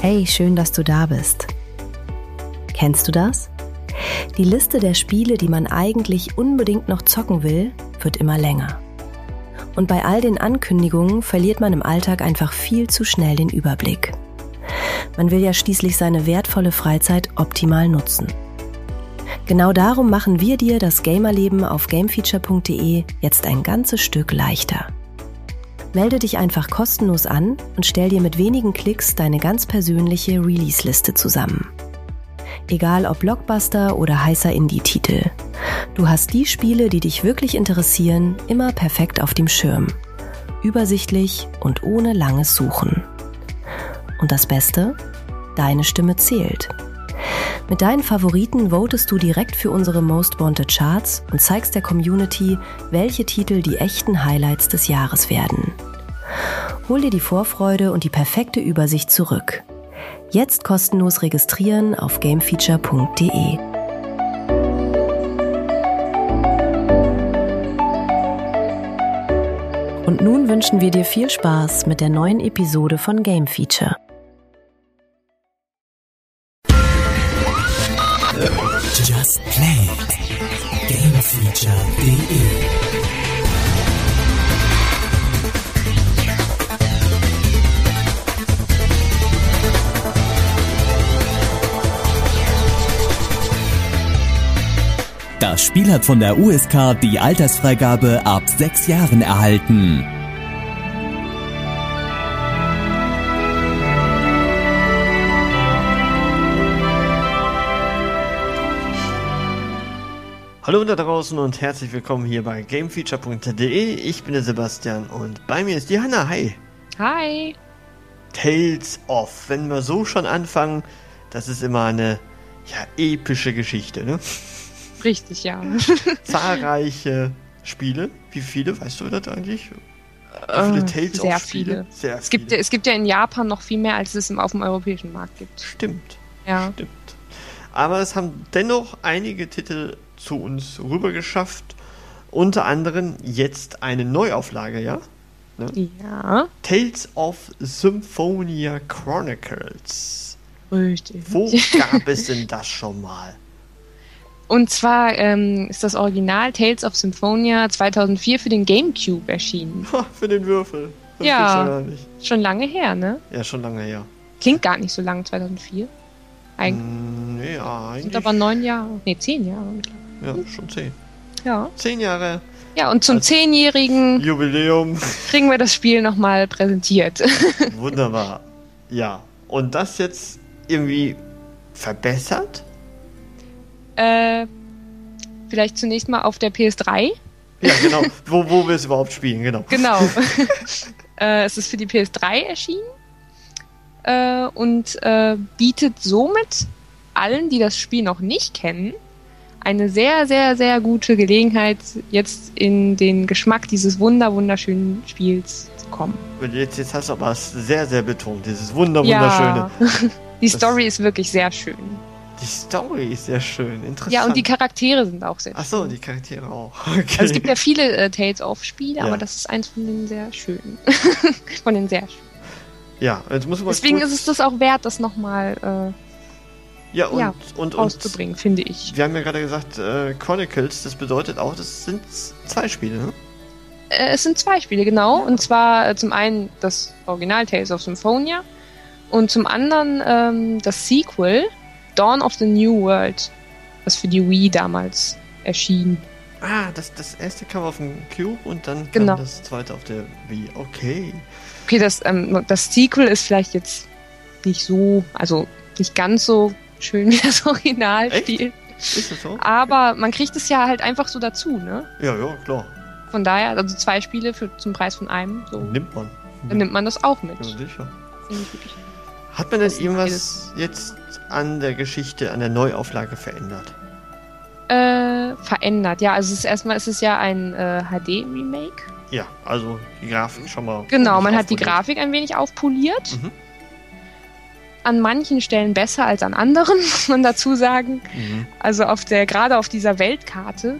Hey, schön, dass du da bist. Kennst du das? Die Liste der Spiele, die man eigentlich unbedingt noch zocken will, wird immer länger. Und bei all den Ankündigungen verliert man im Alltag einfach viel zu schnell den Überblick. Man will ja schließlich seine wertvolle Freizeit optimal nutzen. Genau darum machen wir dir das Gamerleben auf gamefeature.de jetzt ein ganzes Stück leichter. Melde dich einfach kostenlos an und stell dir mit wenigen Klicks deine ganz persönliche Release-Liste zusammen. Egal ob Blockbuster oder heißer Indie-Titel. Du hast die Spiele, die dich wirklich interessieren, immer perfekt auf dem Schirm. Übersichtlich und ohne langes Suchen. Und das Beste? Deine Stimme zählt. Mit deinen Favoriten votest du direkt für unsere Most Wanted Charts und zeigst der Community, welche Titel die echten Highlights des Jahres werden. Hol dir die Vorfreude und die perfekte Übersicht zurück. Jetzt kostenlos registrieren auf gamefeature.de. Und nun wünschen wir dir viel Spaß mit der neuen Episode von Game Feature. Just Play it. Gamefeature.de. Das Spiel hat von der USK die Altersfreigabe ab 6 Jahren erhalten. Hallo da draußen und herzlich willkommen hier bei gamefeature.de. Ich bin der Sebastian und bei mir ist die Hanna. Hi. Hi. Tales of. Wenn wir so schon anfangen, das ist immer eine epische Geschichte, ne? Richtig, ja. Zahlreiche Spiele. Wie viele? Weißt du das eigentlich? Wie viele Tales sehr of Spiele? viele. Sehr viele. Es gibt ja in Japan noch viel mehr, als es auf dem europäischen Markt gibt. Stimmt. Ja. Stimmt. Aber es haben dennoch einige Titel zu uns rüber geschafft. Unter anderem jetzt eine Neuauflage, ja? Ne? Ja. Tales of Symphonia Chronicles. Richtig. Wo gab es denn das schon mal? Und zwar ist das Original Tales of Symphonia 2004 für den GameCube erschienen. Für den Würfel. Das Ja. gibt's ja gar nicht. Schon lange her, ne? Ja, schon lange her. Klingt gar nicht so lang, 2004. Eigentlich. Nee, ja, eigentlich. Sind aber 9 Jahre. Ne, 10 Jahre. Ja, schon 10. Ja. 10 Jahre Ja, und zum 10-jährigen Jubiläum. kriegen wir das Spiel nochmal präsentiert. Wunderbar. Ja. Und das jetzt irgendwie verbessert? Vielleicht zunächst mal auf der PS3. Ja, genau. wo wir es überhaupt spielen, genau. Genau. Es ist für die PS3 erschienen und bietet somit allen, die das Spiel noch nicht kennen, eine sehr, sehr, sehr gute Gelegenheit, jetzt in den Geschmack dieses wunderschönen Spiels zu kommen. Und jetzt hast du aber es sehr, sehr betont, dieses wunderschöne. Ja. Die Story ist wirklich sehr schön. Die Story ist sehr schön, interessant. Ja, und die Charaktere sind auch sehr schön. Ach so, die Charaktere auch. Okay. Also es gibt ja viele Tales-of-Spiele, Ja. aber das ist eins von den sehr schönen. Von den sehr schönen. Ja, jetzt muss man Deswegen kurz, ist es das auch wert, das nochmal und auszubringen, finde ich. wir haben ja gerade gesagt, Chronicles, das bedeutet auch, das sind 2 Spiele, ne? Es sind 2 Spiele, genau. Und zwar zum einen das Original Tales of Symphonia und zum anderen das Sequel Dawn of the New World, was für die Wii damals erschien. Ah, das erste kam auf dem Cube und dann kam Genau. das zweite auf der Wii. Okay. Okay, das Sequel ist vielleicht jetzt nicht so, also nicht ganz so schön wie das Originalspiel. Ist das so? Aber man kriegt es ja halt einfach so dazu, ne? Ja, klar. Von daher, also 2 Spiele zum Preis von einem, so, Nimmt man. dann nimmt man das auch mit. Ja, sicher. Finde ich wirklich. Hat man denn Das ist irgendwas jetzt an der Geschichte, an der Neuauflage verändert? Verändert, ja. Also es ist ja ein HD-Remake. Ja, also die Grafik schon mal. Genau, man hat die aufpoliert. Grafik ein wenig aufpoliert. Mhm. An manchen Stellen besser als an anderen, muss man dazu sagen. Mhm. Also gerade auf dieser Weltkarte,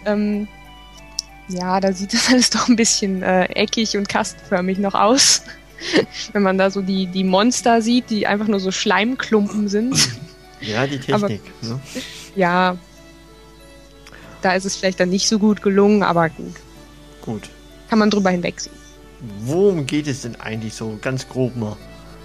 Mhm. ja, da sieht das alles doch ein bisschen eckig und kastenförmig noch aus. Wenn man da so die Monster sieht, die einfach nur so Schleimklumpen sind. Ja, die Technik. Ne? Ja, da ist es vielleicht dann nicht so gut gelungen, aber gut. Gut. Kann man drüber hinwegsehen. Worum geht es denn eigentlich so ganz grob mal?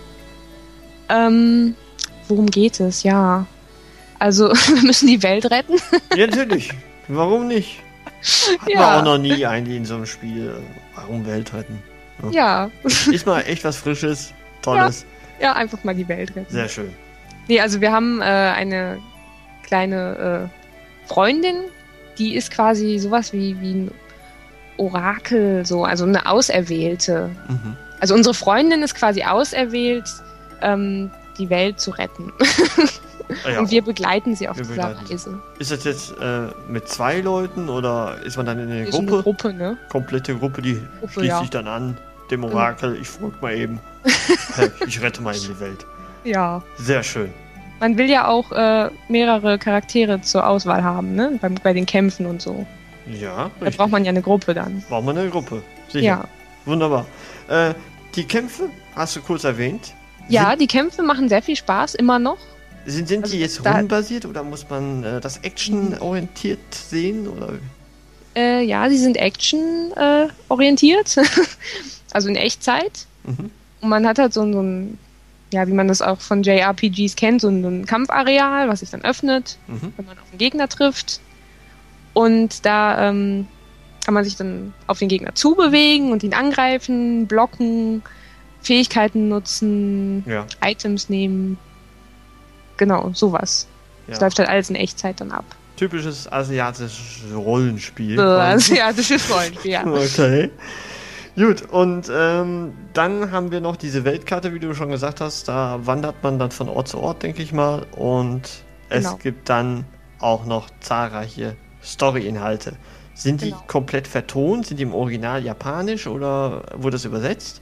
Worum geht es? Ja. Also, wir müssen die Welt retten. Ja, natürlich. Warum nicht? Hat man auch noch nie eigentlich in so einem Spiel. Warum Welt retten? Ja. Ist mal echt was Frisches, Tolles. Ja, einfach mal die Welt retten. Sehr schön. Nee, also wir haben eine kleine Freundin, die ist quasi sowas wie ein Orakel, so, also eine Auserwählte. Mhm. Also unsere Freundin ist quasi auserwählt, die Welt zu retten. Ja, und wir begleiten sie auf wir dieser begleiten Reise. Ist das jetzt mit 2 Leuten oder ist man dann in einer Ist Gruppe? eine Gruppe, ne? Komplette Gruppe, die schließt ja. sich dann an. Dem Orakel, ich folge mal eben. Ich rette mal eben die Welt. Ja. Sehr schön. Man will ja auch mehrere Charaktere zur Auswahl haben, ne? Bei den Kämpfen und so. Ja, Da braucht man ja eine Gruppe dann. Braucht man eine Gruppe. Sicher. Ja. Wunderbar. Die Kämpfe hast du kurz erwähnt. Ja, die Kämpfe machen sehr viel Spaß, immer noch. Sind Also die jetzt da- rundenbasiert oder muss man das Action-orientiert sehen? Oder? Ja, die sind Action-orientiert. Also in Echtzeit. Mhm. Und man hat halt so ein, ja, wie man das auch von JRPGs kennt, so ein Kampfareal, was sich dann öffnet, Mhm. wenn man auf den Gegner trifft. Und da kann man sich dann auf den Gegner zubewegen und ihn angreifen, blocken, Fähigkeiten nutzen, Ja. Items nehmen. Genau, sowas. Ja. Das läuft halt alles in Echtzeit dann ab. Typisches asiatisches Rollenspiel. Asiatisches Rollenspiel, ja. Okay. Gut, und dann haben wir noch diese Weltkarte, wie du schon gesagt hast. Da wandert man dann von Ort zu Ort, denke ich mal. Und es Genau. gibt dann auch noch zahlreiche Story-Inhalte. Sind die Genau. komplett vertont? Sind die im Original japanisch oder wurde das übersetzt?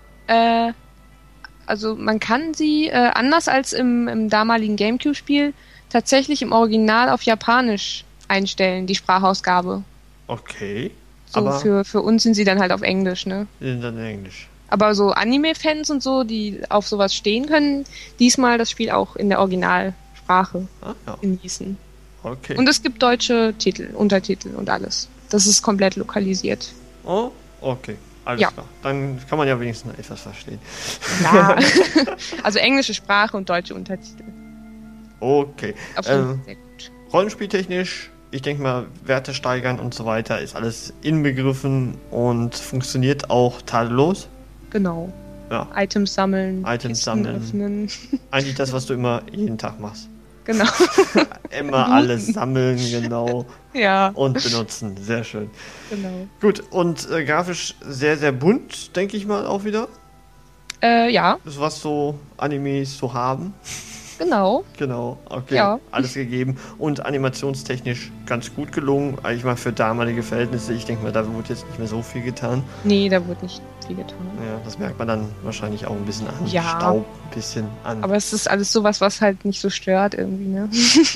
Also man kann sie, anders als im damaligen Gamecube-Spiel, tatsächlich im Original auf Japanisch einstellen, die Sprachausgabe. Okay. So, aber für uns sind sie dann halt auf Englisch, ne? die sind dann in Englisch. Aber so Anime-Fans und so, die auf sowas stehen können, diesmal das Spiel auch in der Originalsprache Ah, ja. genießen. Okay. Und es gibt deutsche Titel, Untertitel und alles. Das ist komplett lokalisiert. Oh, okay. Alles Ja. klar. Dann kann man ja wenigstens noch etwas verstehen. Ja. Also englische Sprache und deutsche Untertitel. Okay. Auf jeden Fall sehr gut. Rollenspieltechnisch, ich denke mal, Werte steigern und so weiter ist alles inbegriffen und funktioniert auch tadellos. Genau. Ja, Items sammeln, Items Kisten sammeln. öffnen. eigentlich das, was du immer jeden Tag machst. Genau. Immer alles sammeln, genau, Ja, und benutzen. Sehr schön. genau. Gut, und grafisch sehr, sehr bunt, denke ich mal auch wieder. Ja, Das, was so Animes so haben. genau. Genau, okay. Ja. Alles gegeben. Und animationstechnisch ganz gut gelungen. Eigentlich mal für damalige Verhältnisse. Ich denke mal, da wurde jetzt nicht mehr so viel getan. Nee, da wurde nicht viel getan. Ja, das merkt man dann wahrscheinlich auch ein bisschen an. Ja. Staub, ein bisschen an. Aber es ist alles sowas, was halt nicht so stört irgendwie, ne?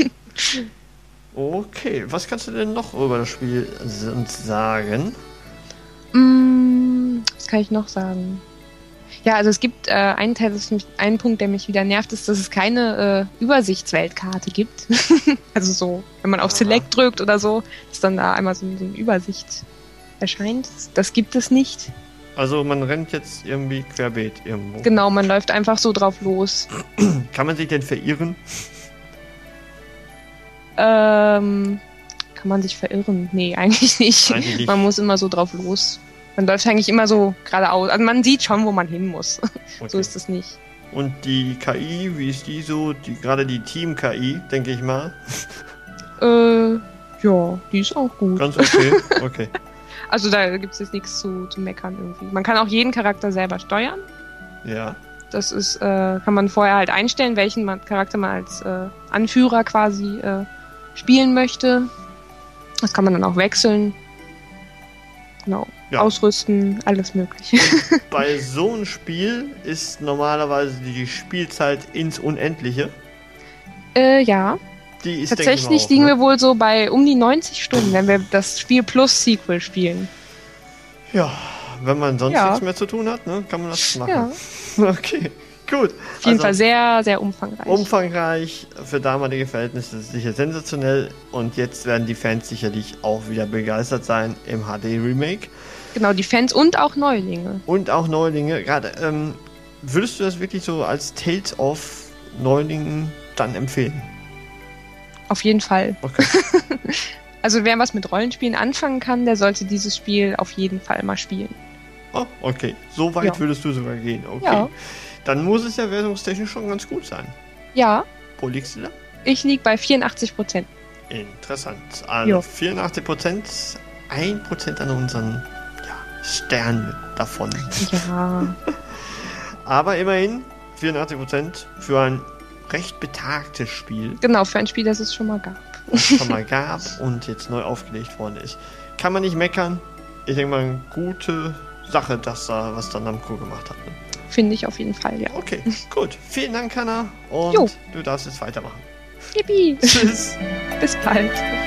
Okay, was kannst du denn noch über das Spiel uns sagen? Was kann ich noch sagen? Ja, also es gibt einen Teil, einen Punkt, der mich wieder nervt, ist, dass es keine Übersichtsweltkarte gibt. Also so, wenn man auf Aha. Select drückt oder so, dass dann da einmal so eine Übersicht erscheint. Das gibt es nicht. Also man rennt jetzt irgendwie querbeet irgendwo. Genau, man läuft einfach so drauf los. Kann man sich denn verirren? Kann man sich verirren? Nee, eigentlich nicht. Eigentlich nicht. Man muss immer so drauf los. Man läuft eigentlich immer so geradeaus. Also man sieht schon, wo man hin muss. Okay. So ist es nicht. Und die KI, wie ist die so? Gerade die Team-KI, denke ich mal. Ja, die ist auch gut. Ganz okay. Okay. Also da gibt es jetzt nichts zu meckern irgendwie. Man kann auch jeden Charakter selber steuern. Ja. Das ist, kann man vorher halt einstellen, welchen Charakter man als Anführer quasi spielen möchte. Das kann man dann auch wechseln. Genau. Ja. Ausrüsten, alles mögliche. Bei so einem Spiel ist normalerweise die Spielzeit ins Unendliche. Ja. Die ist, Tatsächlich denke ich liegen mal, auch, wir wohl so bei um die 90 Stunden, wenn wir das Spiel plus Sequel spielen. ne? Ja, wenn man sonst Ja. nichts mehr zu tun hat, ne, kann man das machen. Ja. Okay, gut. Auf jeden Fall sehr, sehr umfangreich. Umfangreich, für damalige Verhältnisse sicher sensationell und jetzt werden die Fans sicherlich auch wieder begeistert sein im HD-Remake. Genau, die Fans und auch Neulinge. Und auch Neulinge. Gerade, würdest du das wirklich so als Tales of Neulingen dann empfehlen? Auf jeden Fall. Okay. Also wer was mit Rollenspielen anfangen kann, der sollte dieses Spiel auf jeden Fall mal spielen. Oh, okay. So weit Ja. würdest du sogar gehen. Okay. Ja. Dann muss es ja wertungstechnisch schon ganz gut sein. Ja, Wo liegst du da? ich liege bei 84%. Interessant. Also Jo. 84%, 1% an unseren Sternen davon. Ja. Aber immerhin 84% für ein recht betagtes Spiel, Genau, für ein Spiel, das es schon mal gab. das es schon mal gab und jetzt neu aufgelegt worden ist. Kann man nicht meckern. Ich denke mal, eine gute Sache, dass da was dann Namco gemacht hat. Ne? Finde ich auf jeden Fall, ja. Okay, gut. Vielen Dank, Hanna. Und Jo. du darfst jetzt weitermachen. Yippie! Tschüss. Bis bald.